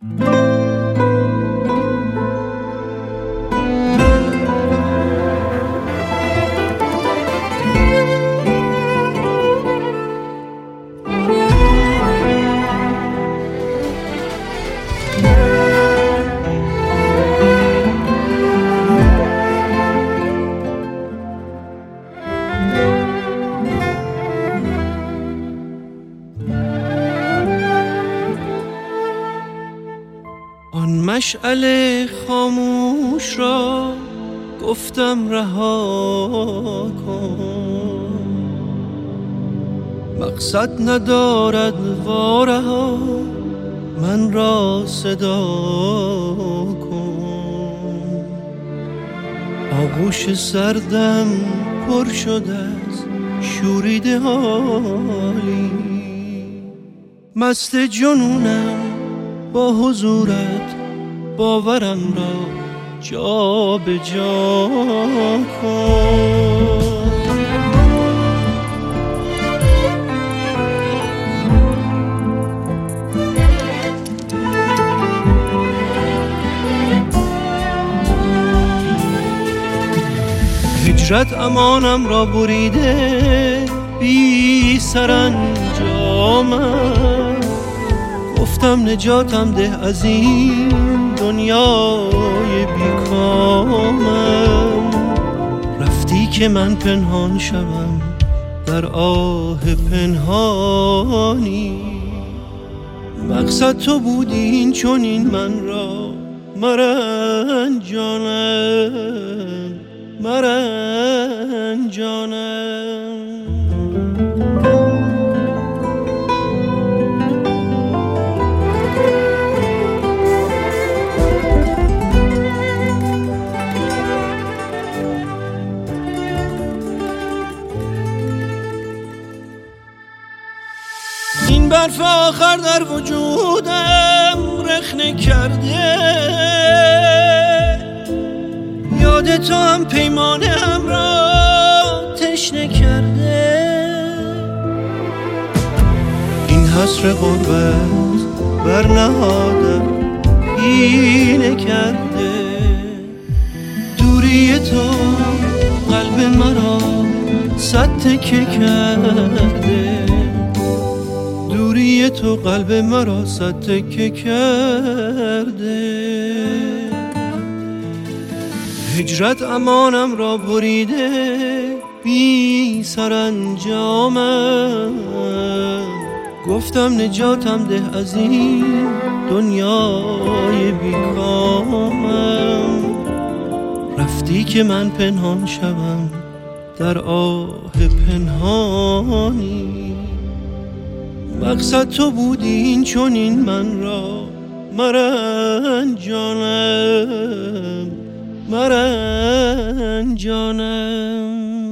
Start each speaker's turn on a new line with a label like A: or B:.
A: آن مشعل خاموش را گفتم رها کن، مقصد ندارد وارها من را صدا کن. آغوش سردم پر شده از شوریده حالی، مست جنونم با حضورت باورم را جا به جا کن. هجرت امانم را بریده بی سرانجامم، گفتم نجاتم ده از این دنیای بیکامم. رفتی که من پنهان شوم در آه پنهانی، مقصد تو بودی این چنین من را مرنجانم مرنجانم. این برف آخر در وجودم رخنه کرده، یاد تو هم پیمانه هم را تشنه کرده. این حسر غربت بر نهادم اینه کرده، دوری تو قلب مرا صد تکه کرده، دوری تو قلب مرا صد تکه کرده. هجرت امانم را بریده بی سرانجامم، گفتم نجاتم ده از این دنیای بیکامم. رفتی که من پنهان شوم در آه پنهانی، مقصد تو بودی این چنین من را مرنجانم مرنجانم.